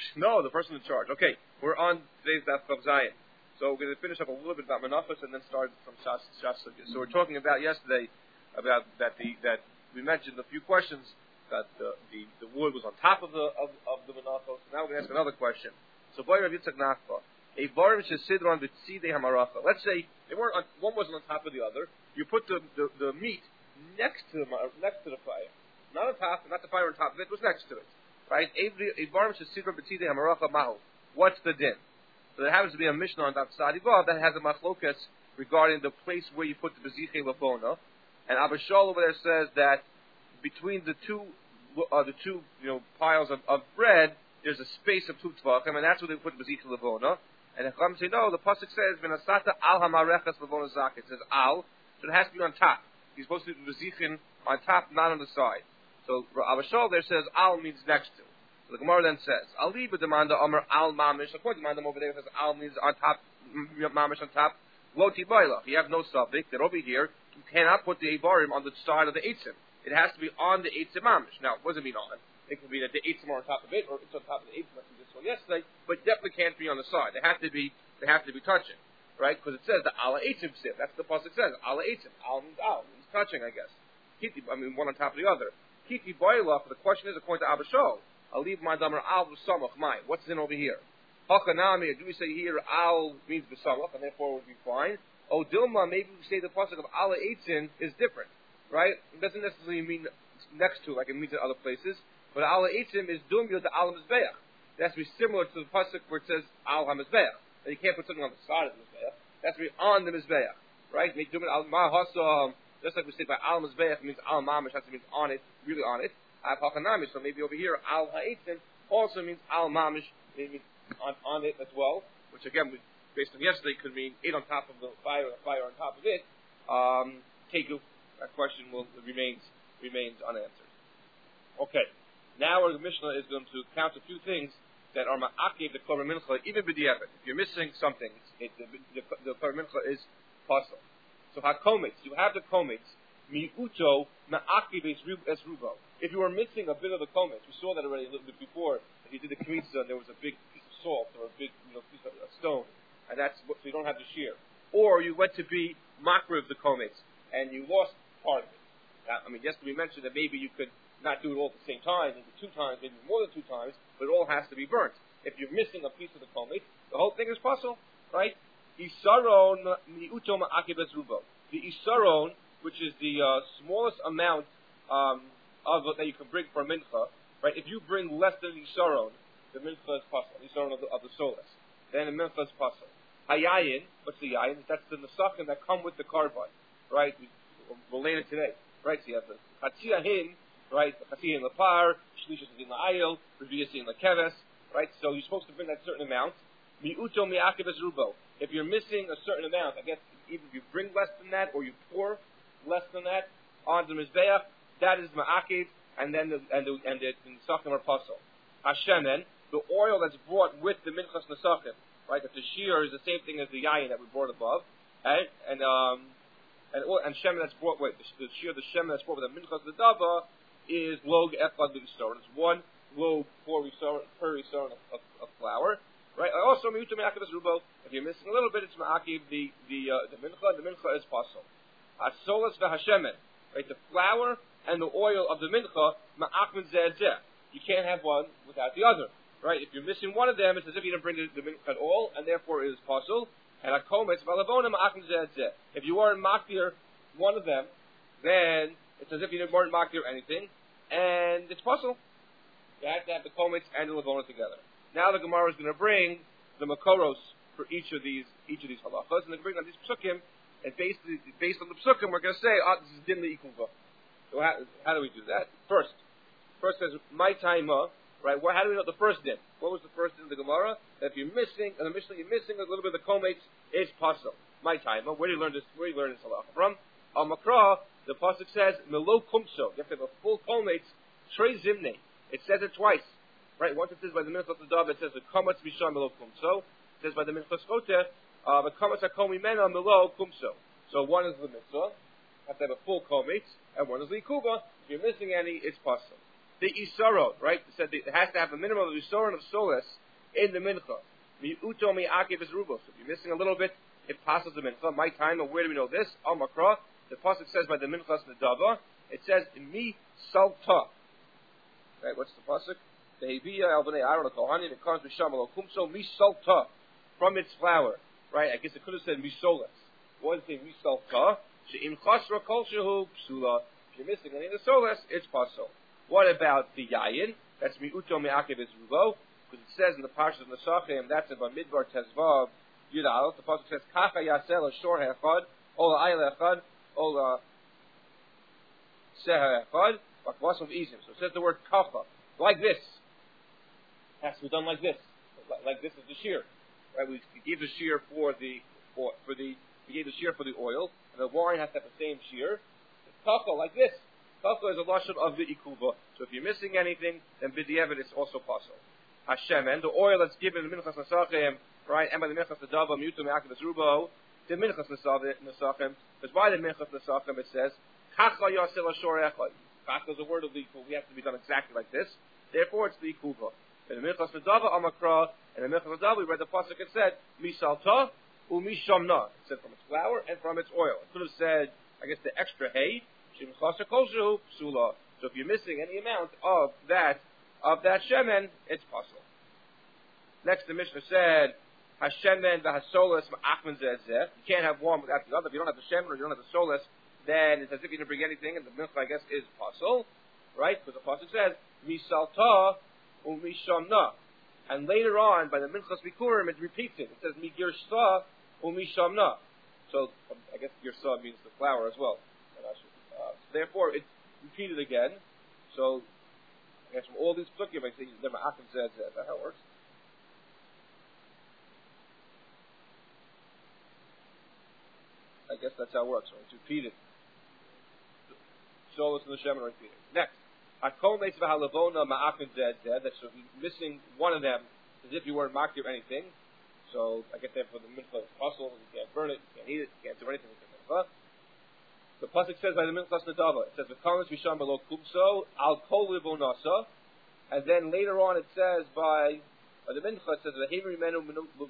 No, the person in charge. Okay, we're on today's Daf Chav Zayin. So we're going to finish up a little bit about Menachos and then start from Shas Sugya. So we're talking about yesterday about that we mentioned a few questions that the wood was on top of the Menachos. Now we're going to ask another question. So Boy Rav Yitzchak Nachba, a Barim Shesidron B'Tzidei Hamaracha. Let's say one wasn't on top of the other. You put the meat next to the fire, not on top, not the fire on top of it. It was next to it, right? A Barim Shesidron B'Tzidei Hamaracha Mahu. What's the din? So there happens to be a Mishnah on Daf Tzadi Vav that has a machlokas regarding the place where you put the bezichei lafona, and Abba Shaul over there says that between the two piles of bread, there's a space of two tvachim, and that's where they put the bezichei lafona. And the Chacham say no. The pasuk says v'nasata al hamareches lafona zak. It says al, so it has to be on top. You're supposed to do the bezichin on top, not on the side. So Abba Shaul there says al means next to. So the Gemara then says, Ali b'demanda omer al mamish. According to the over there, it says al means on top, mamish on top. Lo tibayla. You have no suffix. That over here, you cannot put the Eivarim on the side of the Eitzim. It has to be on the Eitzim mamish. Now, what does it mean on? It could be that the Eitzim are on top of it, or it's on top of the Eitzim, like we just saw yesterday, but definitely can't be on the side. They have to be touching, right? Because it says the ala Eitzim siv. That's what the pasuk says. Ala Eitzim. Al means touching, I guess. One on top of the other. Kiti bayla. The question is according to Abba Shaul. I'll leave my damer al b'samach. What's in over here? Hakanami. Do we say here al means b'samach, and therefore it would be fine? Oh, Dilma. Maybe we say the pasuk of ala eitzin is different, right? It doesn't necessarily mean next to, like it means in other places. But ala eitzin is dumya to al mizbeach. It has to be similar to the pasuk where it says al hamizbeach. And you can't put something on the side of the mizbeach. It has to be on the mizbeach, right? Make dumya al mahasam. Just like we say by al mizbeach means al mamish. Has to mean on it, really on it. So maybe over here, al ha'etzim also means al mamish, maybe on it as well, which again, based on yesterday, could mean it on top of the fire, or the fire on top of it. Tegu, that question remains unanswered. Okay, now our Mishnah is going to count a few things that are ma'akev the korban mincha, even b'diavad. If you're missing something, the korban mincha is possible. So hakomitz, you have the komitz, mi'uto ma'akev es rubo. If you were missing a bit of the komitz, we saw that already a little bit before. If you did the kmitzah, there was a big piece of salt or a big piece of stone, and so you don't have to shear. Or you went to be makriv the komitz, and you lost part of it. Yesterday we mentioned that maybe you could not do it all at the same time, maybe 2 times, maybe more than 2 times, but it all has to be burnt. If you're missing a piece of the komitz, the whole thing is possible, right? Isaron mi'uto ma'akev es rubo. The isaron, which is the smallest amount that you can bring for a mincha, right? If you bring less than the isaron, the mincha is possible. The isaron of the solas, then the mincha is possible. Hayayin, what's the yayin? That's the nesachim that come with the carbon, right? We'll learn it today, right? So you have the chatziyahin, right? The chatziyahin lapar, shlishas in la'ayil, reviyas in lakeves, right? So you're supposed to bring that certain amount. Mi'uto mi'akev es rubo. If you're missing a certain amount, I guess either you bring less than that or you pour less than that on the mizbeach. That is ma'akev, and then the nesachim are pasul. Hashemen, the oil that's brought with the minchas nesachim, right? That the shear is the same thing as the yayin that we brought above, right? And shemen that's brought with the shear, the shemen that's brought with the minchas nedava is log echad b'yisoron. It's 1 log per yisoron of flour, right? Also miuto me'akev es rubo. If you're missing a little bit, it's ma'akev the mincha. The mincha is pasul. Hasolas v'hashemen, right? The flour and the oil of the mincha, ma'achmin zeh. You can't have one without the other, right? If you're missing one of them, it's as if you didn't bring the mincha at all, and therefore it is pasul. And hakometz v'alavona ma'achmin zeh. If you weren't makdir one of them, then it's as if you weren't makdir anything, and it's pasul. You have to have the kometz and the lavona together. Now the Gemara is going to bring the makoros for each of these halachas, and they bring on these psukim, and based on the psukim, we're going to say, this is din li'ikuva. So how do we do that? First says my taima, right? How do we know the first din? What was the first din of the Gemara? That if you're missing, in the Mishnah you're missing a little bit of the kometz, it's pasul. My taima. Where do you learn this? Where do you learn this halacha from? Al makra, the pasuk says melo kumso. You have to have a full kometz. Trei zimne. It says it twice, right? Once it says by the minchas nedava, it says the kometz misham melo kumso. It says by the minchas choteh, the kometz hakom mimena melo kumso. So one is the mitzvah. Have to have a full kometz, and one is likuba. If you're missing any, it's pasul. the isarot, right? It said it has to have a minimum of isaron of solas in the mincha. Mi'uto mi'akev is rubos. If you're missing a little bit, it passes the mincha. My time, and where do we know this? Al makra. The pasuk says by the minchas nedava. It says mi salta. Right? What's the pasuk? The Heviya al bnei Aaron al-Kohanim. It comes misham al-kumso mi salta, from its flour. Right? I guess it could have said mi solas. Why does it say mi salta? She'im chasra kol shehu psula. If you're missing any of the solas, it's pasul. What about the yayin? That's mi'uto mi'akev is rubo. Because it says in the Parshas of Nesachim, that's in Bamidbar Tezvav Yud Aleph. The pasuk says kacha yasel shor hechad, ola ayla echad, ola seher echad, bakvasim izim. So it says the word kacha, like this. It has to be done like this. Like this is the shear. Right? We gave the shear for the oil, and the wine has to have the same shear. Kacha like this. Kacha is a lashon of the ikuva. So if you're missing anything, then b'di'evet it's also possible. Hashem, and the oil that's given the minchas nesachim, right, and by the minchas nedava, mutu me'akev rubo, the minchas nesachim, because by the minchas nesachim it says, kacha yasel ashor echad. Kacha is a word of the ikuva. We have to be done exactly like this. Therefore, it's the ikuva. In the minchas nedava amakra, and the minchas nedava, we read the pasuk. It said misalta umishamna. It said from its flour and from its oil. It could have said, I guess, the extra hay. Shimchasa koshehu psula. So if you're missing any amount of that shemen, it's possible. Next, the Mishnah said, Hashemen v'hasolas ma'achman zeh. You can't have one without the other. If you don't have the shemen or you don't have the solas, then it's as if you didn't bring anything, and the mincha, I guess, is possible, right? Because the pasuk says, misalta umishamna. And later on, by the minchas bikurim, it repeats it. It says, migirsa umishamna. So, I guess girsa means the flour as well. Therefore, it's repeated again. So, I guess from all these psukim, I say the ma'akim says that. That's how it works. I guess that's how it works. So it's repeated. So it's in the Shem and repeated. Next, hakol meitz v'halavona ma'akim zed. That's so if you're missing one of them, as if you weren't makir or anything. So I guess for the mincha it's possible. You can't burn it. You can't eat it. You can't do anything with the mincha. The pasuk says by the minchas nedava, it says v'kamas v'sham below kumso al kol libonasa, and then later on it says by the mincha it says v'heim mimenu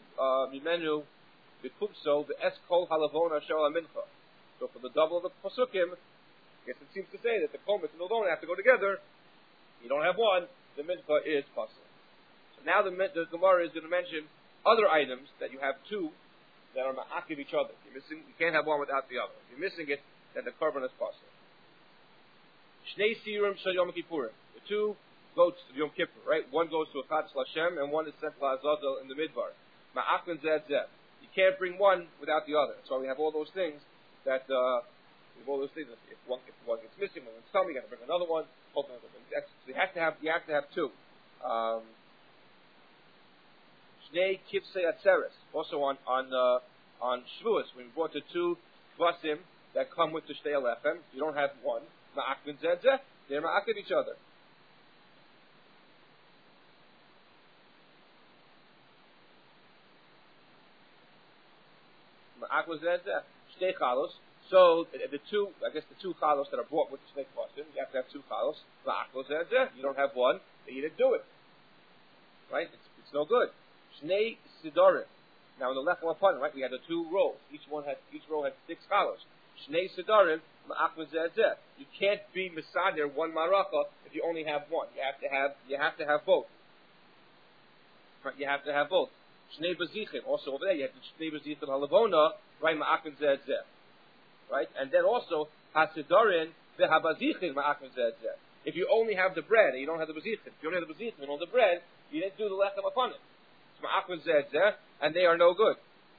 v'kumso v'es kol halavona shel mincha. So for the double of the pasukim, I guess it seems to say that the komis and the lavona have to go together. You don't have one, the mincha is possible. So now the Gemara is going to mention other items that you have two that are ma'akiv each other. You're missing, you can't have one without the other. If you're missing it, then the korban is possible. Shnei sirim shel Yom Kippurim. The two goats of Yom Kippur, right? One goes to a Chadz Lashem, and one is sent to Azazel in the Midbar. Ma'akvin zed zed. You can't bring one without the other. So we have all those things that we have all those things. If one gets missing, when it's coming, you got to bring another one. So you have to have two. Shnei kivsei atzeres. Also on Shavuos, when we brought the two kvasim that come with the shtei alechem, you don't have one. Ma'akvin zed zed. They're ma'akvin each other. Ma'akvin zed zed. Shtei chalos. So the two chalos that are brought with the shnei kvasim, you have to have two chalos. Ma'akvin zed zed. You don't have one, then you didn't do it. Right? It's no good. Shnei sidorim. Now in the lechem upon, right, we had the two rows. Each row had 6 chalos. Shnei sidorim ma'akvin zed zed. You can't be misader one maracha if you only have one. You have to have both. Right? You have to have both. Shnei bazichin. Also over there you have the shnei bazichin halavona, right, ma'akvin zed zed. Right? And then also hasidorin ve'habazichin ma'akvin zed zed. If you only have the bread and you don't have the bazichin, if you only have the bazichin and all the bread, you didn't do the lechem upon it. It's ma'akvin zed zed, and they are no good.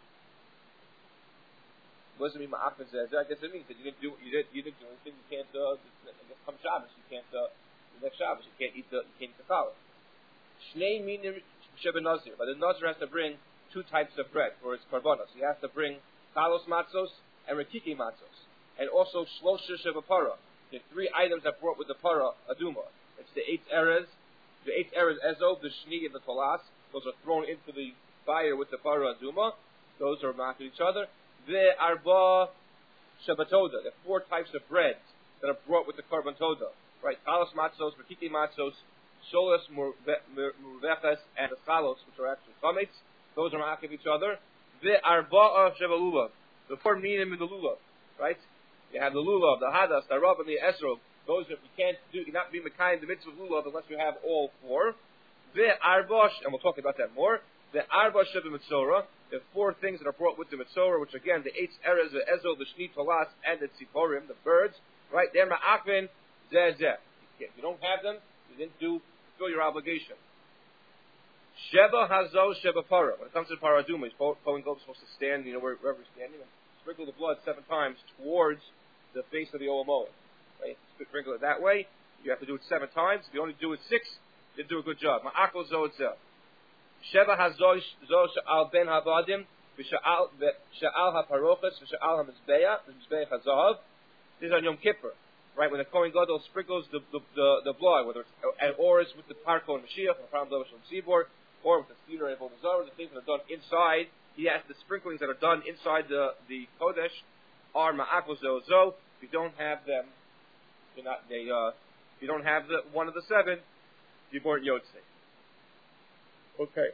What does it mean ma'akvin zed zed? I guess it means that you didn't do anything. You can't. Come Shabbos, you can't. The next Shabbos, you can't eat the challah. Shnei minim sheben nazir, but the nazir has to bring 2 types of bread for its karbonos. He has to bring chalos matzos and rekiki matzos, and also shlosha shevapara. The 3 items that brought with the para aduma. It's the 8 erez ezov, the shni, and the tolas. Those are thrown into the fire with the para aduma. Those are matched each other. The arba shabatoda, the 4 types of bread that are brought with the korban toda. right? Chalos matzos, Merkiki matzos, Sholas Murvechas, and the Chalos, which are actually chametz. Those are ma'akev each other. The Arba'a Sheva Lulav, the 4 minim in the Lulav, right? You have the Lulav, the Hadas, the Rav, and the Esrog. Those that you cannot be Mekayim the mitzvah of Lulav unless you have all 4. The Arbash, and we'll talk about that more. The Arba Sheva Mitzorah, the 4 things that are brought with the Mitzorah, which again, the 8 Erez, the Ezel, the Shnei Tolas, and the Tziporim, the birds, right? They're ma'akvin zeh. If you don't have them, you didn't fulfill your obligation. Sheva Hazo Sheva Para. When it comes to the Paraduma, Kohen Gadol is supposed to stand, wherever he's standing, and sprinkle the blood 7 times towards the face of the Olamoa. Right? Sprinkle it that way. You have to do it 7 times. If you only do it 6, you do a good job. Ma'akol Zo Etzel. Sheva Hazo Sha'al Ben Havadim, Sha'al HaParochas, Sha'al HaMizbeach HaZahav. This is on Yom Kippur. Right, when the Kohen Gadol sprinkles the blood, whether it's with the Parko and Mashiach, or the Param Dovish and Sibor, or with the Cedar and Avodah the things that are done inside, the sprinklings that are done inside the Kodesh are Ma'akos Zo. If you don't have them, if you don't have one of the 7, you weren't Yotzei. Okay.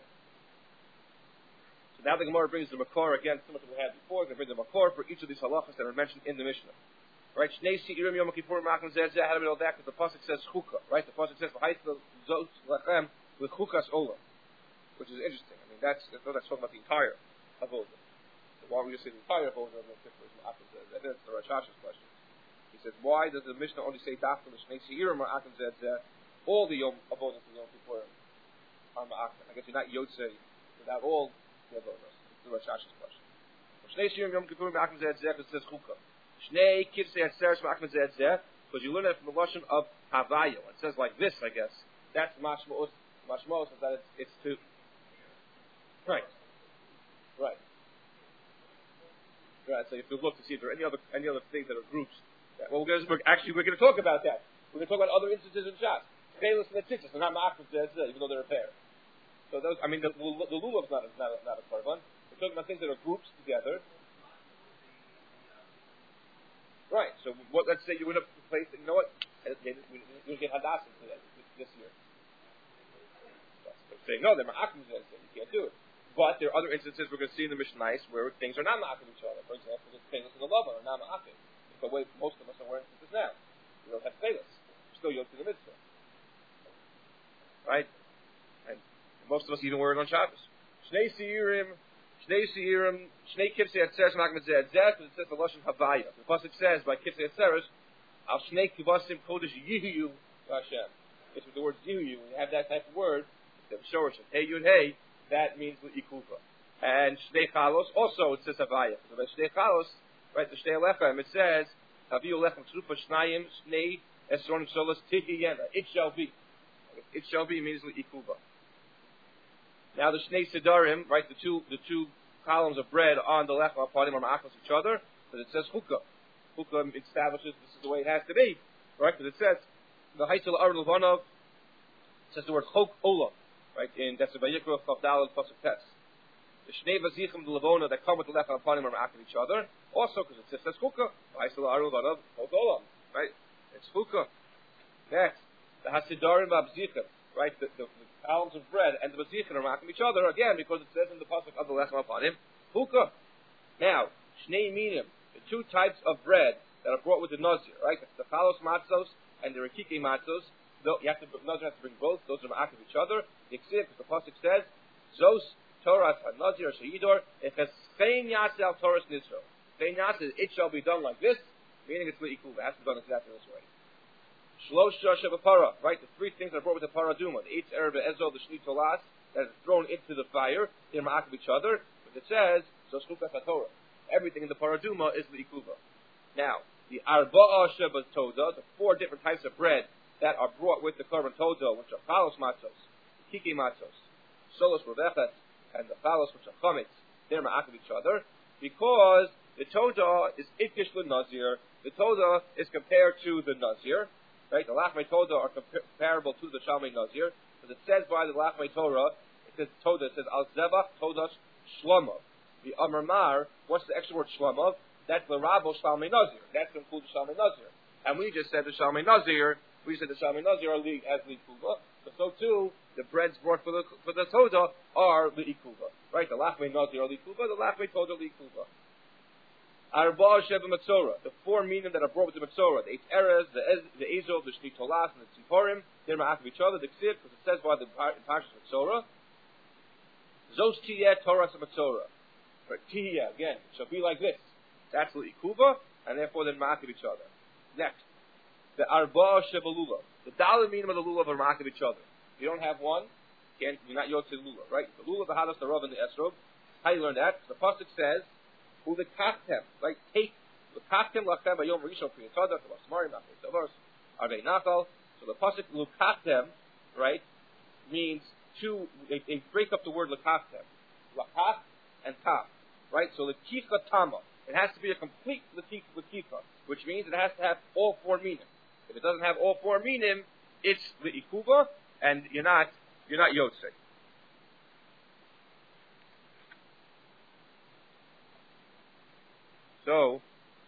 So now the Gemara brings the Makor again, similar to what we had before. They bring the Makor for each of these halachas that are mentioned in the Mishnah. Right, Shnei Seirim Yom Kippur Ma'akim Zeh. How do we know that? Because the pasuk says Chukah. Right, the pasuk says V'Haisel Zos Lachem with Chukas Olam, which is interesting. I mean, that's talking about the entire avodah. So why would you say the entire avodah of Yom Kippur is Ma'akim Zeh? That's the Rosh Hashanah's question. He says, why does the Mishnah only say Dafka the Shnei Seirim Ma'akim Zeh? All the Yom avodah of Yom Kippur are Ma'akim. I guess you're not Yotzei without all the avodah. It's the Rosh Hashanah's question. Shnei Seirim Yom Kippur Ma'akim Zeh. It says Chukah. Shnei Kivsei Atzeres Ma'akim Zeh, because you learn it from the lashon of Havaya. It says like this, I guess. That's Mashmos. Mashmos is that it's to. Right. So you have to look to see if there are any other things that are groups. Well, we're going to talk about that. We're going to talk about other instances in Shas. Chelis and Tzitzis are not Ma'akim Zeh, even though they're a pair. So those, I mean, the Lulav's not a korban. We're talking about things that are groups together. Right. So let's say you went up to the place. You know what? We'll get Hadassim today this year. So saying no, they're Ma'akim Zeh. You can't do it. But there are other instances we're going to see in the Mishnah where things are not Ma'akim each other. For example, the Chelis and the Lava are not Ma'akim. The way most of us are wearing instances now. We don't have Chelis. We're still yoked to the mitzvah. Right? And most of us even wear it on Shabbos. Shnei Seirim, Shnei Kivsei Atzeres Ma'akim Zeh, because it says the lashon Havaya. The pasuk says by Kivsei Atzeres, Al Shnei Kivasim Kodesh Yihu Hashem. It's with the word Yihu. When you have that type of word, the Shorish Hey Yud Hey, that means L'ikuva. And Shnei Chalos also it says Havaya. So by Shnei Chalos, right, the Shnei Lechem, it says Haviyu Lechem Tzrufa Shnayim Shnei Esronim Solas Tihi Yena. It shall be. It shall be means L'ikuva. Now the Shnei Sidarim, right, the two columns of bread on the left upon him are ma'akos each other, but it says Chukah. Chukah establishes this is the way it has to be, right? Because it says the Haitzil Ar Levanov says the word Chok Olam, right? In that's the Vayikra Chavdal Pasuk Tes. The Shnei Vazichim the Levona that come with the left upon him are ma'akos each other, also because it says Chukah. Haitzil Ar Levanov Chok Olam, right? It's Chukah. Next, the Hasidarim Abzichim, right? The columns of bread and the Bazichin are ma'akim each other, again, because it says in the pasuk of the Lechem upon him, Chukah. Now, Shnei Minim, the 2 types of bread that are brought with the Nazir, right? It's the Chalos Matzos and the Rekike Matzos. Nazir has to bring both. Those are ma'akim each other. The Ksiv, because the pasuk says, Zos Torah HaNazir Sheidor, Echeschein Yaseh Al Torah Nizro. Chein Yaseh, it shall be done like this, meaning it's L'ikuv. It has to be done exactly this way. Shlosh Sheva Para, right? The 3 things that are brought with the Paraduma. The 8 Erev Ezo, the Shnei Tolas, that is thrown into the fire. They're ma'akim each other. But it says, so Shlukas HaTorah. Everything in the Paraduma is L'ikuva. Now, the Arba'a Sheva Toda, the 4 different types of bread that are brought with the Korban Toda, which are Chalos Matzos, Kiki Matzos, Solos Rovechet, and the Chalos, which are Chametz, they're ma'akim each other, because the Toda is Itkish L'Nazir. The Toda is compared to the Nazir. Right, the Lachmei Toda are comparable to the Shalmei Nazir, because it says by the Lachmei Torah, it says Toda, it says Al Zebach Todash Shlomov. The Amar Mar, what's the extra word Shlomov? That's the Rabo Shalmei Nazir. That's to include the Shalmei Nazir. And we just said the Shalmei Nazir We said the Shamay Nazir are as Likuva, but so too the breads brought for the Toda are Likuva. Right? The Lachmei Nazir are Likuva, the Lachmei Toda are Likuva. Arba Sheva Matzora, the four meaning that are brought with the Matzora, the 8 eras, the Ezov, the Shni Tolas, and the Tziporim, they're ma'at of each other, the Ksiv, because it says by the Parshas Matzora, Zos Tiyeh Torah Matzora. Right? Tiyeh, again, it shall be like this. That's Likuva, and therefore they're ma'at of each other. Next, the Arba Sheva Lulav, the dollar meaning of the Lulav are ma'at of each other. If you don't have one, you're not Yotzei Lulav, right? The Lulav, the Hadas, the Rav, and the Esrog. How do you learn that? The Pasuk says, Ulekachtem, like take Lekachtem lachem bayom rishon priyatada k'lasmarim nachei tavars arvei nachal. So the pasuk Lekachtem, right, means they break up the word Lekachtem, Lakach and Taf, right? So Lekicha Tama, it has to be a complete Lekicha, which means it has to have all four meaning. If it doesn't have all four meaning, it's Leikuva, and you're not Yotzei. So,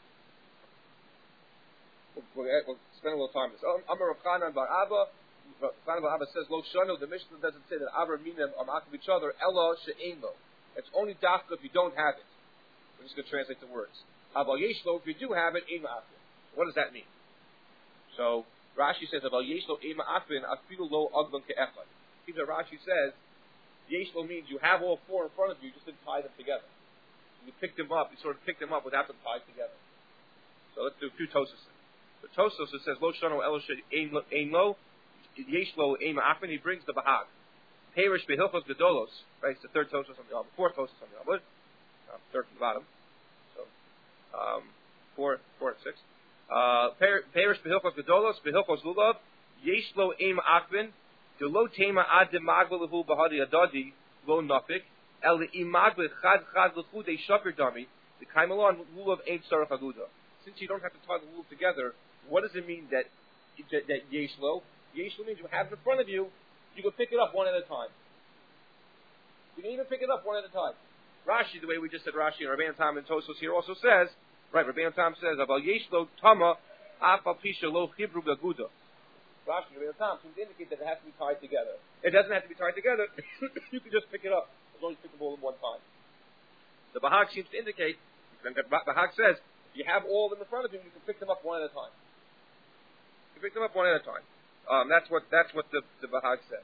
we'll spend a little time on this. Amar Rav Chanan bar Abba. Rav Chanan bar Abba says, Lo Shano, the Mishnah doesn't say that Abba and Minim are ma'at of each other. Ella she'ein lo. It's only dafka if you don't have it. We're just going to translate the words. Aval yeshlo, if you do have it, ein ma'afin. What does that mean? So, Rashi says, Aval yeshlo ein ma'afin, afilu lo agban ke'echad. See that Rashi says, yeshlo means you have all four in front of you, just didn't tie them together. You picked them up, you sort of picked them up without them tied together. So let's do a few Tosos. The Tosos, it says, Lo Shano Eloshe Ein Lo, Yeshlo Ein Ma'afin, he brings the Bahag. Perish Behilchos Gedolos, right? It's the third Tosos on the Yom, fourth Tosos on the Yom, third from the bottom. So, 4 and 6. Perish Behilchos Gedolos, Behilchos Lulav, Yeshlo Ein Ma'afin, Delo Tema Ad Magvalahu Bahadi Adadi, Lo Nafik, El imagbe chad l'chude shaper dami the kaimalon lulav ain't sarach aguda. Since you don't have to tie the lulav together, what does it mean that yeshlo? Yeshlo means you have it in front of you. You can pick it up one at a time. You can even pick it up one at a time. Rashi, the way we just said Rashi and Rabbeinu Tam and Tosos here also says, right? Rabbeinu Tam says about yeshlo tama afal pisha lo chibru gaguda. Rashi and Rabbeinu Tam seems to indicate that it has to be tied together. It doesn't have to be tied together. You can just pick it up. As long as you pick them all at one time. The Bahag seems to indicate, and the Bahag says, if you have all of them in front of you, you can pick them up one at a time. You can pick them up one at a time. That's what the Bahag says.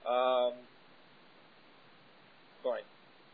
Fine.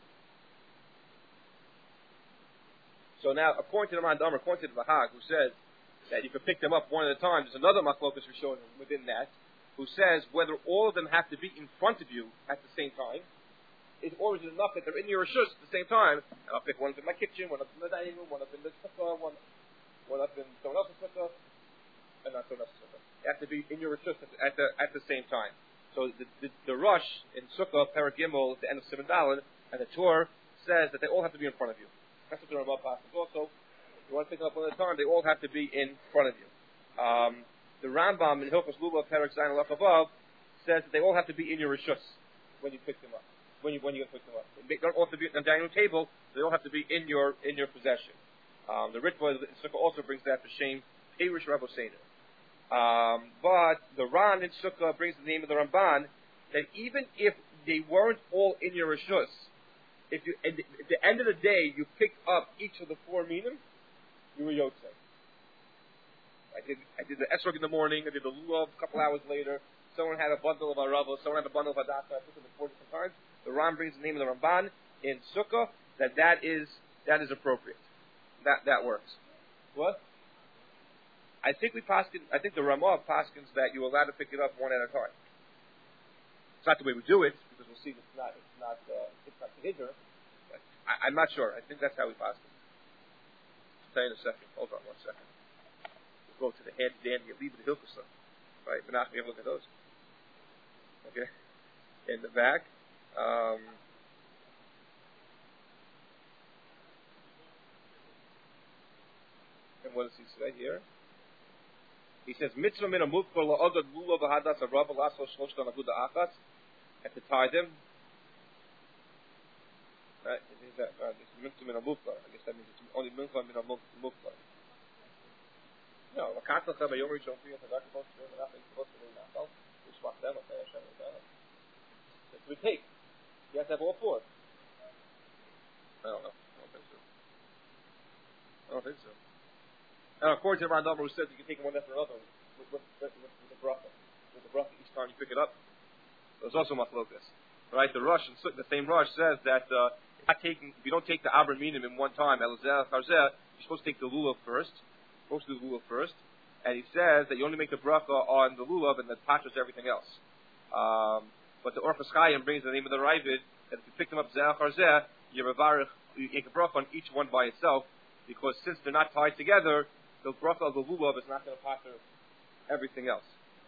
So now, according to the Rambam, according to the Bahag, who says that you can pick them up one at a time, there's another Machlokas we're showing within that, who says whether all of them have to be in front of you at the same time, or is it enough that they're in your rishus at the same time? And I'll pick one up in my kitchen, one up in the dining room, one up in the sukkah, one up in someone else's sukkah, and not someone else's sukkah. They have to be in your rishus at the same time. So the rush in sukkah, Perek Gimel, at the end of Siman Daled, and the Torah says that they all have to be in front of you. That's what the Rambam passes also. If you want to pick them up one at a time, they all have to be in front of you. The Rambam in Hilchos Lulav, Perek Zayin Lachavav, says that they all have to be in your rishus when you pick them up. When you pick them up, they don't all have to be on the dining room table. They all have to be in your possession. The Ritva in Sukkah also brings that to shame Perish Rav Osena. But the Ran in Sukkah brings the name of the Ramban that even if they weren't all in your rishus, if you at the end of the day you picked up each of the four minim, you were yotzei. I did the esrog in the morning. I did the lulav a couple hours later. Someone had a bundle of arava. Someone had a bundle of hadasa. I took them 4 different times. The Ram brings the name of the Ramban in Sukkah that is appropriate. That works. What? I think the Ramah paskins that you're allowed to pick it up one at a time. It's not the way we do it because we'll see it's not Hidr. I'm not sure. I think that's how we paskin. I'll tell you in a second. Hold on 1 second. We'll go to the hand dandy and leave the Hilchos. Right? Menachem, you have a look at those. Okay. In the back. And what does he say here? He says, Mitzvah min amukor la'odad lula v'hadas arava laso shloshtan aguda achas, and to tie them. Right? This is mitzvah min amukor. I guess that means it's only mitzvah min amukor. No, Makatlacha by Yom Rishon Kriyas Hadak supposed to do nothing supposed to do nothing. We swap them. Okay, Hashem is done. That's we take. You have to have all four. I don't know. I don't think so. According to the Rambam, who says you can take one after another with the bracha. With the bracha each time you pick it up. There's also machlokas. Right? The Rosh, the same Rosh says that if you don't take the Abra Minim in one time, Elazar Charzeh, you're supposed to take the lulav first. Supposed to do the lulav first. And he says that you only make the bracha on the lulav and that patches everything else. But the Orchos Chaim brings the name of the Ravid that if you pick them up Zeh Charzeh, you make a bracha on each one by itself, because since they're not tied together, the bracha of the lulav is not going to patter everything else.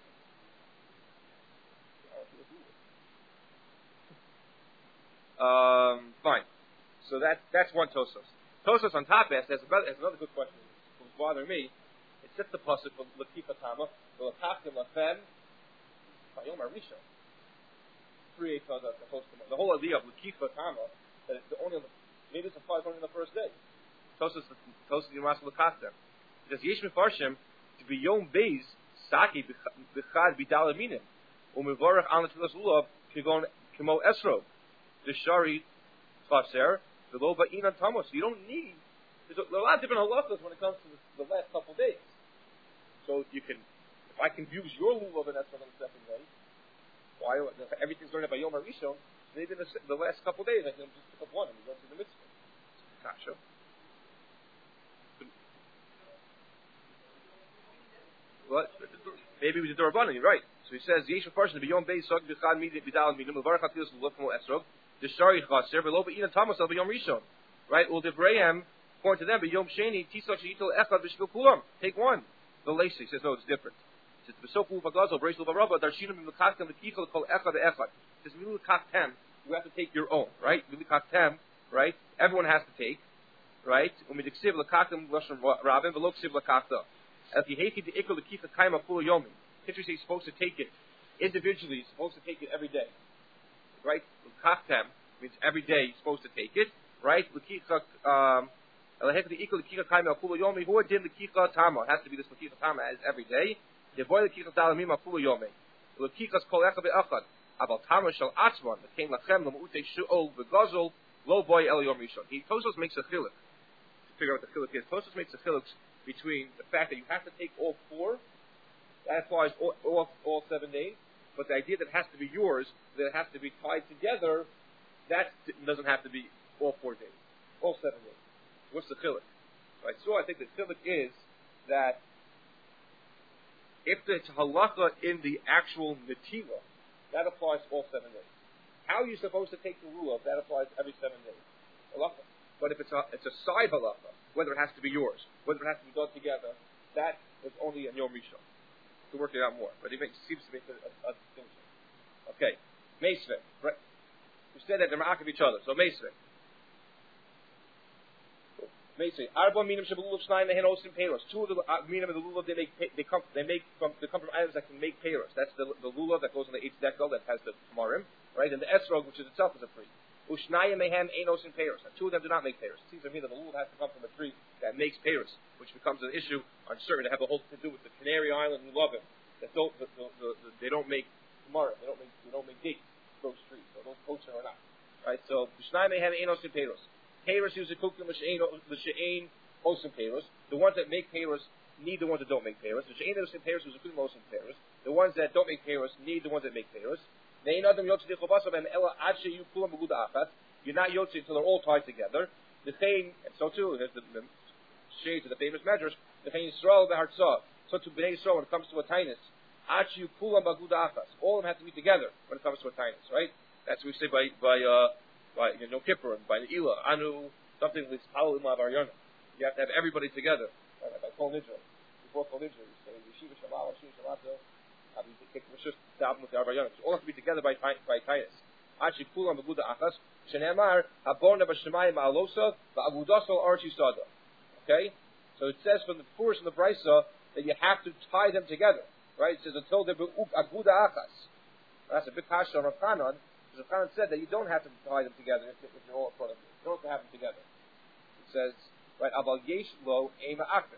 Fine. So that's one Tosos. Tosos on top has another good question. It was bothering me. It sets the pasuk for Lakifa Tama, the Lakafim Lachem, Bayom Arisha. 3/8 the whole idea of Lakifa Tama, that it's maybe it's applies only on the first day. Tosos Yimas Lakafim. It says Yesh Mefarshim to be Yom Beis Saki B'chad B'dal Aminim U'Mevorach Al Netilas Lulav Kigon Kimo Esro the Shari Chaser the Loba Inan Tamos. You don't need. There's a lot of different halachas when it comes to the last couple of days. So you can, if I can use your lulav and that's on the second day, why everything's learned by Yom Harishon? Maybe in the last couple of days I can just pick up one and we go to the mitzvah. Kasha. What? Maybe we did the Rabbanan, you're right. So he says, Yesh Mefarshim to be Yom Beis Sog B'chad B'dal Minim U'Varach Hatilas Lulav K'mo Esrog the Shari Chaser V'lo B'Inan Tamos El B'Yom Rishon. Right? Ul Devrayim, according to them, B'Yom Sheni Tisach Sheyitel Echad B'Shvil Kulam. Take one. The Lacey says, no, it's different. It says, B'Sok Ul V'Gazol B'Reishul V'Rabba Darshinim M'Mekachtem L'Kichel Kol Echad Echad. It says, Milu Kachtem, you have to take your own. Right? Milu Kachtem, right? Everyone has to take. Right? U'Midiksiv L'Kachtem L'Shon Rabin V'Lo Ksiv L'Kachta. If you hate the Ikkel L'Kicha Kaima Kula Yomi. Teacher says he's supposed to take it individually. He's supposed to take it every day. Right? L'Kachtem means every day he's supposed to take it. Right? L'Kicha the Ikkel L'Kicha Kaima Kula Yomi. Who did L'Kicha Tama? It has to be this L'Kicha Tama as every day. The boy L'Kicha Dalamim Kula Yomi. L'Kichas Kol Echa Be'achad. Aval Tama Shal Atzman. The King Lachem L'Mu'ute Shu'ol V'Gazol Lo Boy El Yom Rishon. Tosos makes a chiluk. To figure out what the chiluk is. Tosos makes a chiluk between the fact that you have to take all four, that applies all 7 days, but the idea that it has to be yours, that it has to be tied together, that doesn't have to be all 4 days, all 7 days. What's the chiluk? Right, so I think the chiluk is that if it's halacha in the actual netila, that applies all 7 days. How are you supposed to take the rule of that applies every 7 days? Halacha. But if it's a side halacha, whether it has to be yours, whether it has to be done together, that is only in Yom Rishon. To work it out more. But he seems to make a distinction. Okay. Meisveh. Right. We said that they're ma'akiv each other. So Meisveh. Meisveh. Arba minim shebelulav shnayim lehen osim peiros. Two of the minim of the lulav they come from items that can make peiros. That's the lulav that goes on the eighth decal that has the tamarim, right? And the esrog, which is itself is a free. Ushnayim mehem enos in peiros. And two of them do not make peiros. It seems to me that the lulav has to come from a tree that makes peiros, which becomes an issue on certain that have a whole to do with the Canary Island and Lovin. That they don't make tamarim. They don't make dates. Those trees. So those kosher or not. Right. So ushnayim mehem enos in peiros. Peiros use a kukim l'she'ein osim peiros. The ones that make peiros need the ones that don't make peiros. The she'ein osim peiros use a kukim osim peiros. The ones that don't make peiros need the ones that make peiros. You're not yotzi until they're all tied together. The chain, and so too, there's the shades of the famous measures. The chain Yisrael behartzah. So to Bnei Yisrael when it comes to a tainus, achu kulam baguda achas. All of them have to be together when it comes to a tainus, right? That's what we say by Yom Kippur and by the Ila Anu something like Palal Imam Aryana. You have to have everybody together. Right? By Kol Nidra, before Kol Nidra, you say Yeshiva Shabbat, Yeshiva Shabbat. It's just the album with the Arba Yonim. All have to be together by Titus. Actually, Kulam Baguda Achas, Shenemar, Abona Bashemayim Alosa, Ba'agudasal Archi Sada. Okay? So it says from the Furs and the Brisa that you have to tie them together. Right? It says until they're Aguda Achas. That's a big kasha on Rav Chanan. Rav Chanan said that you don't have to tie them together if you're all in front of you. You don't have to have them together. It says, right, Abal Yesh Lo Ema Akher.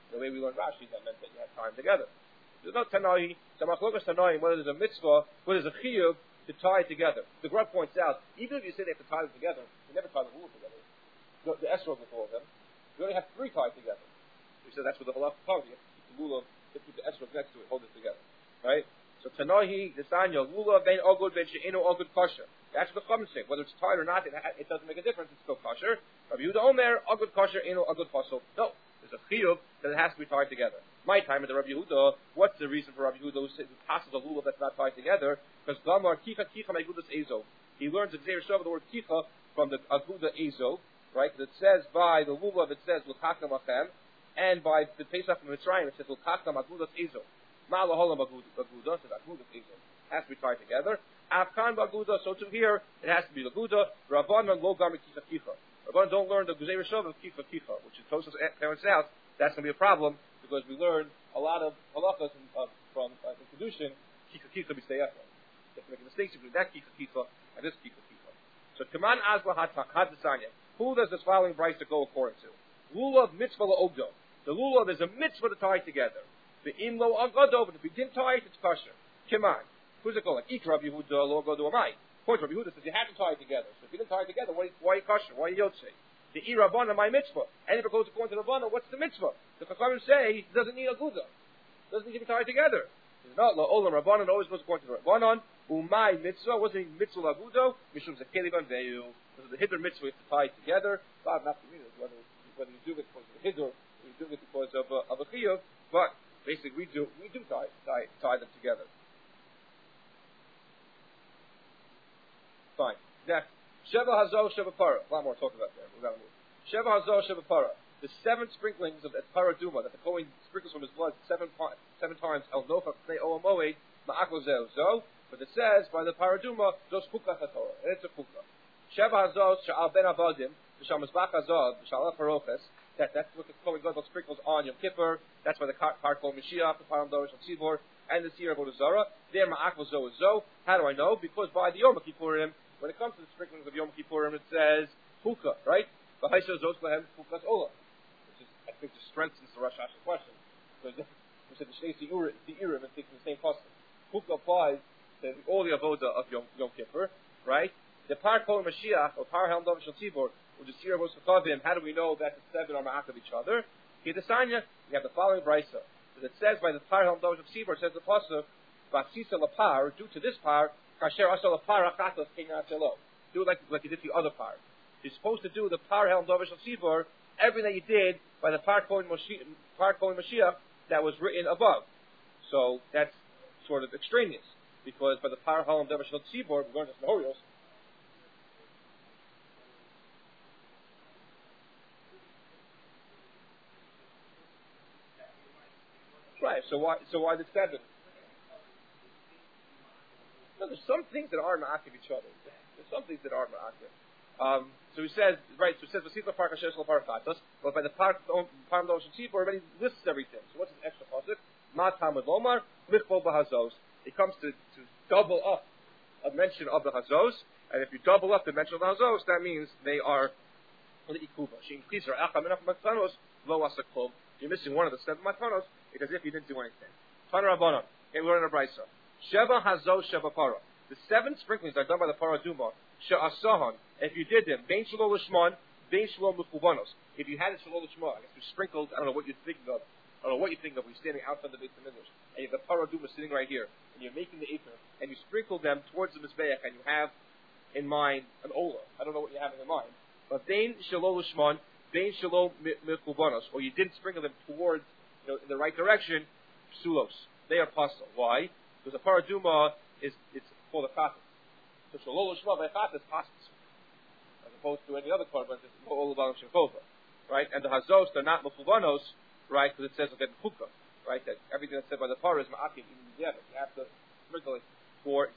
The way we learn Rashi, that meant that you had time together. There's no Tanai, Samachlokas Tanai, whether there's a mitzvah, whether there's a chiyuv to tie it together. The Gemara points out, even if you say they have to tie them together, you never tie the rule together. The esrog with all of them, you only have 3 tied together. So he said that's what the halacha tells you. Keep the lulav, keep the esrog next to it, hold it together. Right? So Tanahi, the Sanya, lulav, ben ogud, ben she'enu ogud kosher. That's what the Chum say. Whether it's tied or not, it doesn't make a difference. It's still kosher. Rabbi Yehuda Omer, ogud kosher, enu ogud fasol. No. There's a chiyuv that it has to be tied together. My time at the Rabbi Yehuda, what's the reason for Rabbi Yehuda who passes a lulav that's not tied together? Because Gamar kicha kicha megudas ezo. He learns the Gzeir Shav, the word kicha, from the aguda ezo, right? It says by the lulav, it says l'kacham achem, and by the Pesach from Mitzrayim, it says l'kacham agudas ezo. Ma'alaholam aguda, so agudas ezo has to be tied together. Afkan baguda, so too here it has to be aguda. Rabbanan lo gamar kicha kicha. Rabbanan don't learn the Gzeir Shav of kicha kicha, which is Tosas points out. That's going to be a problem because we learn a lot of halachas from Kedushin. Kicha kicha we stay after. If you make mistakes, you do that kicha kicha and this kicha kicha. So Kaman Azla Hadasanya. Who does this following brayso go according to? Lulav mitzvah la'ogdo. The lulav is a mitzvah to tie together. The imlo agado, but if we didn't tie it, it's kosher. Kaman. Who's it called? Like Ik Rabbi Yehuda lo agado amai. Point Rabbi Yehuda says you have to tie it together. So if you didn't tie it together, why are you kosher? Why are you yotzei? The Rabbanan, my mitzvah. And if it goes according to Rabbanan, what's the mitzvah? The Chachamim say it doesn't need a guda. Doesn't need to be tied together. No, Olam Rabbanan always goes according to Rabbanan. Umay mitzvah wasn't mitzvah lagudo. Mishum zekelivan veyu. This is the hiddur mitzvah. You have to tie it together. Bob, not to me, whether you do it because of the hiddur, or you do it because of a chiyuv. But basically, we do tie them together. Fine. Next. Sheva Hazo, Sheva Para. A lot more to talk about there. We've got to move. Sheva Hazo, Sheva Para. The 7 sprinklings of Paraduma that the Kohen sprinkles from his blood 7 times. El Nofach Pnei Olam Moed Ma'akol Zeh Zo. But it says by the Paraduma, Dos Pukach HaTorah. And it's a Pukach. Sheva Hazo, Sha'al Ben Avadim, V'Shal Mizbach Hazod, V'Shal Paroches. That's what the Kohen Gadol sprinkles on Yom Kippur. That's by the Karkol Mashiach, the Param Dorish and Tzibor, and the Sierra Avodah Zarah. There Ma'akol Zo Zo. How do I know? Because by the Yom Kippurim, when it comes to the sprinklings of Yom Kippurim, it says Puka, right? Which is, I think, just strengthens the Rosh Hashanah question. Because we said the Shnei Irim and taking the same custom. Puka applies to all the avoda of Yom Kippur, right? The Par Kol Mashiach, or Par Helm Dov Shel Tzibor, or the Sierra Vos Chachavim, how do we know that the 7 are ma'ak of each other? Here the Sanya, we have the following brayso. It says by the Par Helm Dov Shel Tzibor, it says the pasuk, Vasisa Lapar, due to this par, Kasher Asal Lapar Achatos Kenya Shelo. Do it like you did the other par. You're supposed to do the Par Helm Dov Shel Tzibor, everything that you did by the Par Kohen Mashiach that was written above. So that's sort of extraneous, because by the Par Helm Dov Shel Tzibor, we learned this in Horios. Right. So why the 7? No, there's some things that are ma'akiv each other. There's some things that are ma'akiv. So he says, right, so it says, Vasitla Park Hashem Shel Parachatos, but by the Park Dov Shel Tzibor, already lists everything. So what's an extra pasuk? Ma Tamad Lomar, Lichbol Bahazos. It comes to double up a mention of the Hazos, and if you double up the mention of the Hazos, that means they are the Ikuba. You're missing one of the 7 matanos, it's as if you didn't do anything. Tana Rabbanon, okay, we're in a brayso. Sheva Hazo Sheva Para. The 7 sprinklings are done by the Paraduma. She'asahan. If you did them, Bein Shalom Lishman, Bein Shalom Lukubanos. If you had it Shalom Lishman, I guess you sprinkled, I don't know what you're thinking of. I don't know what you think of. We're standing outside the Beit HaMikdash, and you have the Paraduma sitting right here, and you're making the Efer, and you sprinkle them towards the Mizbeach, and you have in mind an Ola. I don't know what you're having in mind. But Bein Shalom Lishman, Bein Shalom Lukubanos, or you didn't sprinkle them towards, in the right direction, Psulos. They are apostle. Why? Because the Paraduma it's called a Chatas. So Shalom Lishman by Chatas, Pastas. As opposed to any other korban, it's all about Shekova, right? And the Hazos, they're not Mechuvanos, right? Because it says again Chukah, right? That everything that's said by the Parah is Ma'akim, even the Yemen. You have to sprinkle it towards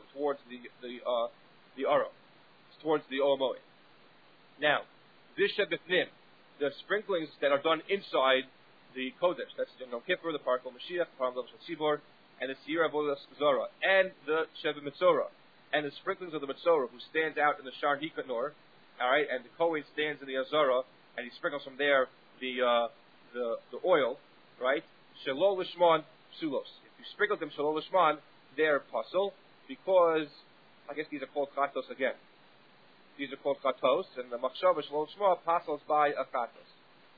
the Aro, towards the Oamoy. Now, this Shebifnim, the sprinklings that are done inside the Kodesh, that's the Yom Kippur, the Parkol Mashiach, the Param Dov Shel Tzibor, and the Sierra Avodah Zarah, and the Sheva Mitzorah, and the sprinklings of the Mitzorah, who stands out in the Shar Hikanor, all right, and the Kohen stands in the Azara, and he sprinkles from there the the oil, right? Shelo lishman psulos. If you sprinkle them shelo lishman, they're pasul because I guess these are called chatos again. These are called chatos, and the machshava shelo lishman pasels by a chatos.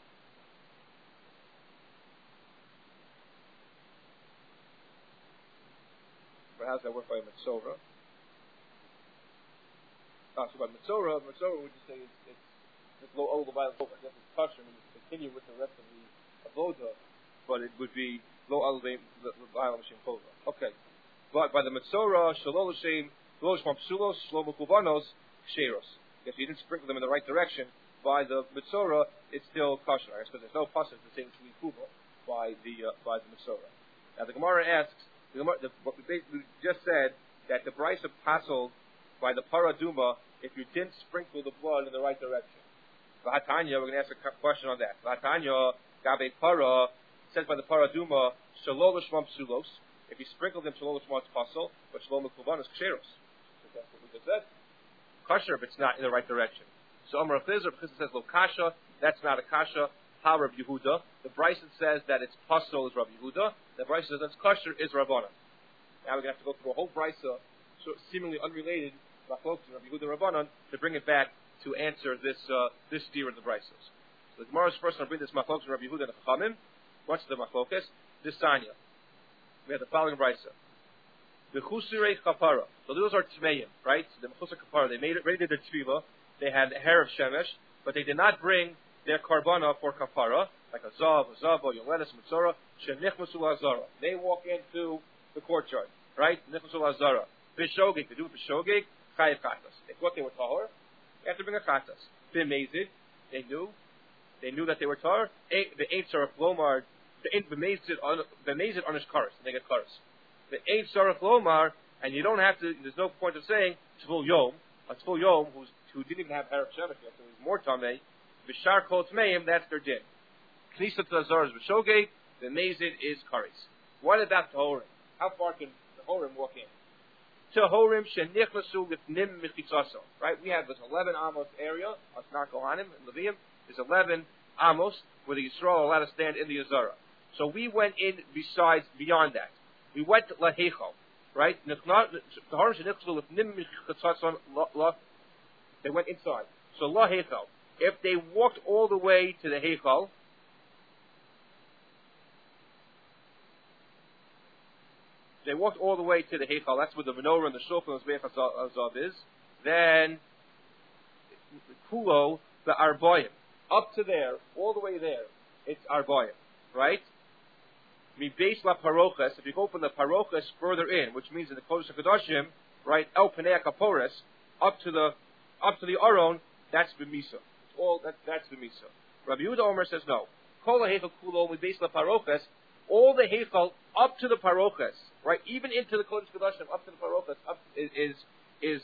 But how does that work by a mitzora? So by mitzora would just say it's low old violence over. It doesn't touch and continue with the rest of the avoda, but it would be low old violence over. Okay, but by the mitzora shalol l'shem shmam psulos shlo mekuvanos ksheros. If you didn't sprinkle them in the right direction by the mitzora, it's still kosher. I guess because there's no pasuk to say kuba by the mitzora. Now the Gemara asks, what we just said that the brisa pasel by the paraduma if you didn't sprinkle the blood in the right direction. V'hatanya, we're going to ask a question on that. V'hatanya, gabe para, says by the paraduma, shalol l'shmam psulos. If you sprinkle them, shalol l'shmam pasel, but shalol l'kuvanos ksheros. So that's what we just said. Kosher if it's not in the right direction. So Amar Chizr says lo kasha, that's not a kasha. Ha Rav Yehuda. The Bryson says that it's pasel is Rav Yehuda. The Bryson says that's kosher is Rabbana. Now we're going to have to go through a whole Brysa, so seemingly unrelated, Machlokes and Rav Yehuda Rabbanan, to bring it back to answer this steer of the Brysos. So the Gemara's first going to bring this Machlokes and Rav Yehuda and Chachamim. What's the Machlokes? This Sanya. We have the following Brysa. The Chusirei Chapara. So those are Tmeim, right? So the Chusirei Chapara, they made it ready to their Tefillah. They had the hair of Shemesh, but they did not bring their Karbana for Kapara, like a Zav, Yolenis, Mitzora, Shenichmasu Azara. They walk into the courtyard, right? Nichmasu Azara. Bishogig, they do it Bishogig, Chayiv Chatas. If what they were tahor, you have to bring a Chatas. B'mezid, they knew that they were tahor. The eight Sarach Lomar, B'mezid on his karas, they get karas. The eight Sarach Lomar, and you don't have to, there's no point of saying, Tvul Yom, a Tvul Yom, who didn't even have Harav Shemesh yet, so he's more Tameh, B'shar Kol Tmeim, that's their din. Knisa to Azar is B'shogig, B'mezid is karas. What about Tahorim? How far can Tahorim walk in? Tahorim shenichnasu lifnim michitzaso. Right? We have this 11 amos area, Asnar Kohanim and Levium. There's 11 amos where the Yisrael are allowed to stand in the Azara. So we went in beyond that. We went to Lahechal. Right? Tahorim shenichnasu lifnim michitzaso. They went inside. So Lahechal. If they walked all the way to the Hechal, that's where the menorah and the shofar and the Zbeach Hazav is, then Kulo, the Arboim, up to there, all the way there, it's Arboim, right? Mi Beis La Paroches, if you go from the Paroches further in, which means in the Kodesh HaKadoshim, right, El Penei HaKapores, up to the Aron, that's B'misa. That's B'misa. Rabbi Yehuda Omer says no. Kol HaHechal Kulo, Mi Beis La Paroches, all the Hechal up to the Paroches, right, even into the Kodesh Kodashim, up to the Paroches, is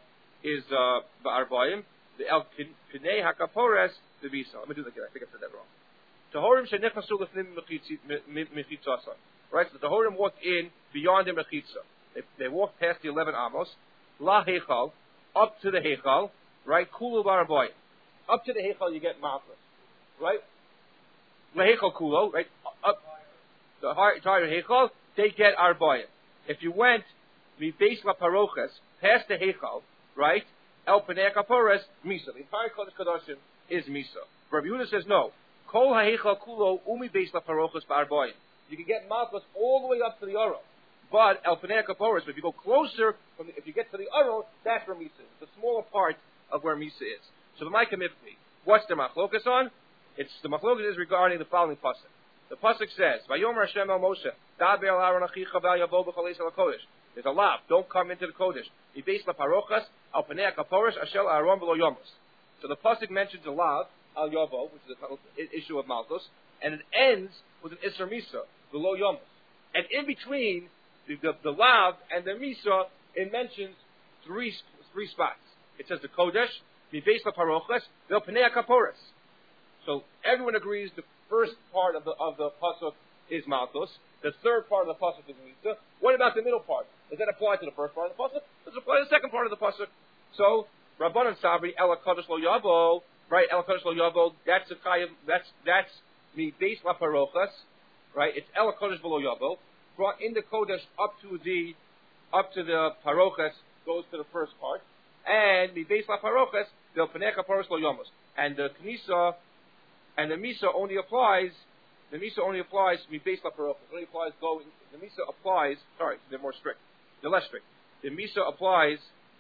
Ba'arbayim, the El Kinei HaKapores, the Visa. Let me do that again, I think I said that wrong. Tahorim Shenichnasu Lefnim Mechitzasa. Right, so the Tahorim walked in beyond the Mechitza. They walked past the 11 Amos, La Hechal, up to the Hechal, right, Kulu Ba'arbayim. Up to the Hechal you get Malchus, right? La Hechal Kulo, right, up the entire Hechal, they get Arbayim. If you went Beis La Paroches, past the Hechal, right, El Penei HaKapores, Misa. The entire Kodesh Kodashim is Misa. Rabbi Yehuda says no. Kol HaHechal Kulo Umi Beis La Paroches Ba'arbayim. You can get Malchus all the way up to the Aro. But El Penei HaKapores, if you go closer, if you get to the Aro, that's where Misa is. It's a smaller part of where Misa is. So the Micah Mifli, what's the Machlokas on? The Machlokas is regarding the following pasuk. The pasuk says, "Vayomer Hashem el Moshe, daber el Aaron achicha val yavo b'chaleis el kodesh." There's a lav. Don't come into the kodesh. Ibeis la parochas al penei kaporos ashel Aaron v'lo yomos. So the pasuk mentions a lav al yavo, which is an issue of malchus, and it ends with an isser misa v'lo yomos. And in between the lav and the misa, it mentions three spots. It says the kodesh, ibeis la parochas, vel penei kaporos. So everyone agrees the first part of the pasuk is Malchus. The third part of the pasuk is Misa. What about the middle part? Does that apply to the first part of the pasuk? Does it apply to the second part of the pasuk? So Rabbanan Sabri Ela Kadosh Lo Yavo, right? Ela Kadosh Lo Yavo. That's a chayim. That's mi beis la parochas, right? It's el kodesh below yavo. Brought in the kodesh up to the parochas goes to the first part, and mi beis la parochas del peneka paros lo yomos. And the knisa and the misa only applies. The misa only applies mi beis la parochas. Only applies going. The misa applies. Sorry, they're more strict. They're less strict. The misa applies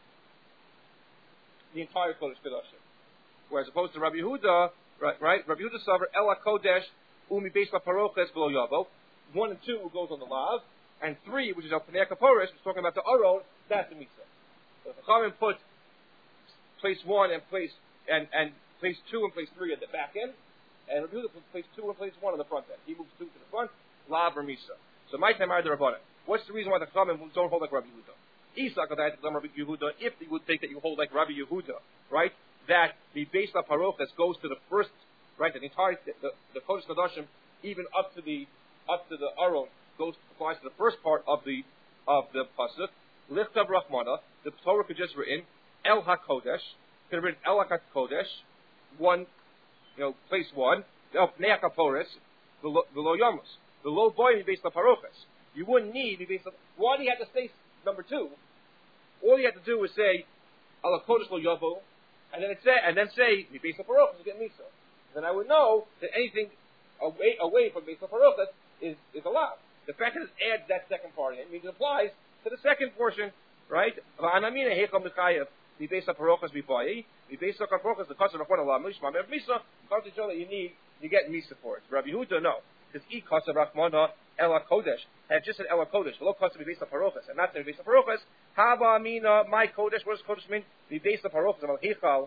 the entire kodesh kedashim. Whereas opposed to Rabbi Yehuda, right? Rabbi Yehuda savar ela kodesh umi beis la parochas below yavo. 1 and 2 goes on the lav, and 3, which is al penei kaporos, which is talking about the aron, that's the misa. So if the Chachamim put place 1 and place 2 and place 3 at the back end, and Rabbi Yehuda puts place 2 and place 1 on the front end. He moves 2 to the front, lav or misa. So my time are the rabbanim. What's the reason why the Chachamim don't hold like Rabbi Yehuda? Rabbi Yehuda, if they would think that you hold like Rabbi Yehuda, right? That the beis la parochas goes to the first, right? The entire the kodesh kadashim, even up to the aron, applies to the first part of the pasuk. Lichtav Rachmana, the Torah could just written El HaKodesh, could have written El HaKodesh, place 1, El Pnei HaKaporis, the Lo Yamos, the Lo Boy Beis La Parochas. You wouldn't need the Beis La. Why do you have to say number 2? All you have to do is say El HaKodesh Lo Yavo, and then say Beis La Parochas to get Misa. Then I would know that anything away from Beis La Parochas is allowed. The fact that it adds that second part in means it applies to the second portion, right? Va'anamina heichal mechayev mi beis haparochas mipayi mi beis haparochas the kasser rachman alam mishma mev misa. Comes to show that you get misa for it. Rabbi Yehuda no, because e kasser rachmana ela kodesh had just said ela kodesh, lo kasser mi beis haparochas, and not say beis haparochas. Haba amina my kodesh. What does kodesh mean? Mi beis haparochas aval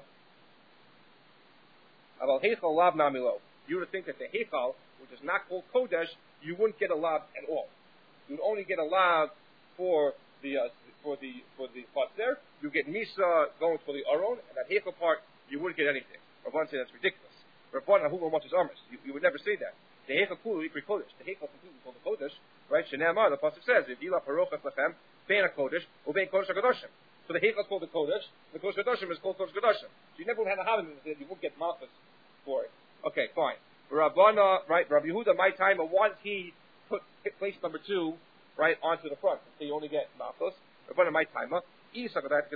heichal lav namilo. You would think that the heichal, which is not called kodesh, you wouldn't get a lav at all. You'd only get a lav for the there. You get misa going for the aron, and that heichal part you wouldn't get anything. Rabban say that's ridiculous. Rabban who much is armors. You would never say that. The heichal kulu ikri kodesh. The heichal completely called the kodesh, right? Shenamar the pasuk says if yila parochas lachem bein a kodesh or bein kodesh hakadoshim. So the heichal is called the kodesh. The kodesh hakadoshim is called kodesh hakadoshim. So you never would have a havim and you won't get malchus for it. Okay, fine. Rabbana, right? Rabbi Yehuda, my time, once he put place number 2, right, onto the front, so you only get malchus. Rabbana, my timer. If you're going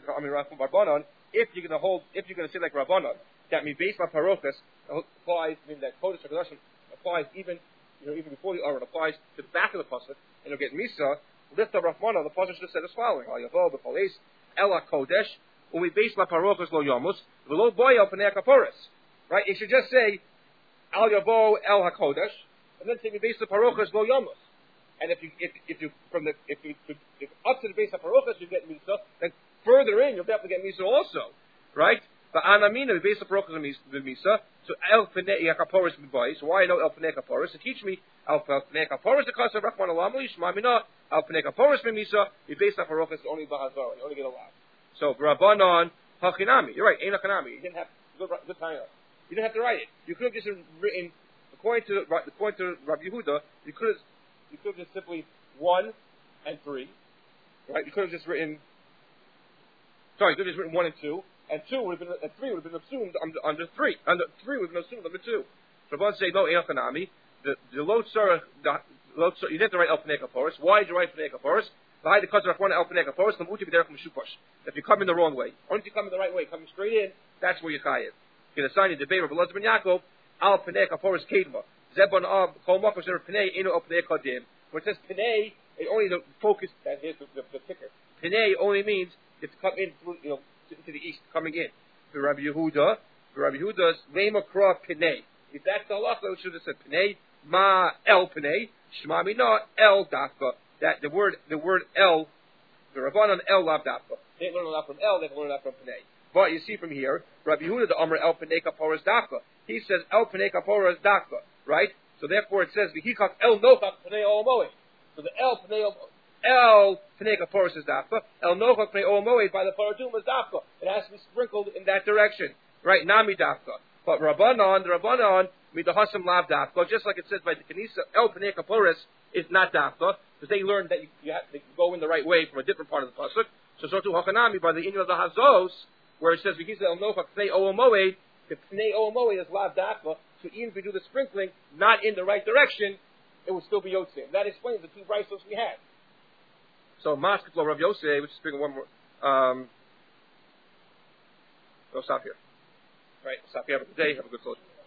to say like Rabbanon, that me beis la parochas applies, that kodesh hakadoshim applies even before the aron, applies to the back of the pasuk, and you'll get misa. Lift up Rahmana, the pasuk should have said as following: Al yavo b'choles ela kodesh umi beis la parochas lo yomus v'lo boya pnei kaporis. Right? It should just say Al Yavo El HaKodesh, and then say Beis HaParochas Lo Yomus. And if up to the Beis HaParochas you get Misa, then further in you'll definitely get Misa also, right? But Anamina the Beis HaParochas Misa, so El Pnei HaKaporis Mibai. So why I know El Pnei HaKaporis? To teach me El Pnei HaKaporis the Kasar Rachman Alamli Shema Mina El Pnei HaKaporis Misa. The Beis HaParochas only Bahazar. You only get a lot. So Rabbanon Hachinami. You're right. Ein Hachinami. You didn't have good time. You didn't have to write it. You could have just written, according to Rabbi Yehuda, you could have just simply 1 and 3, right? You could have just written, you could have just written 1 and 2, and 3 would have been assumed under 3. Under 3 would have been assumed under 2. So Rabban say no enochanami. The lo tzarech, you didn't have to write el pnei kaporos. Why did you write pnei kaporos? Behind the kasar one el pnei kaporos, the muti b'derech mishupash. If you come in the wrong way, only if you come in the right way, coming straight in, that's where you chayev. You can assign the debate of Elazar ben Yaakov, al pnei kaporos kedma. Zebon ab kol makom sher pnei eno al pnei kadim. When it says pnei, it only the focus that is the ticker. Pnei only means it's come in through, to the east, coming in. For Rabbi Yehuda's lema kra pnei. If that's the halacha, it should have said pnei ma el pnei shema mina el dafka. That the word el, the Rabbanon el lav dafka. They didn't learn that from el, they learned that from pnei. But you see from here, Rabbi Yehuda the Amr el pnei kaporas dafka. He says el pnei kaporas dafka, right? So therefore it says v'hikach el nochach pnei ol moed. So the el pnei kaporas is dafka. El nochach pnei ol moed by the paradum is dafka. It has to be sprinkled in that direction, right? Nami dafka. But the Rabbanon midahasam lav dafka. Just like it says by the Kenisa, el pnei kaporas is not dafka because they learned that you have to go in the right way from a different part of the pasuk. So too Hachanami by the Inyan of the Hazos, where it says, "V'kisa el nochach pnei ol moed," the pnei ol moed is lav dafka. So even if we do the sprinkling not in the right direction, it will still be Yotzei. That explains the two brisos we had. So Maskeflo Rav Yosef, which is bringing one more. We'll stop here. Right, stop here. Have a good day. Have a good close.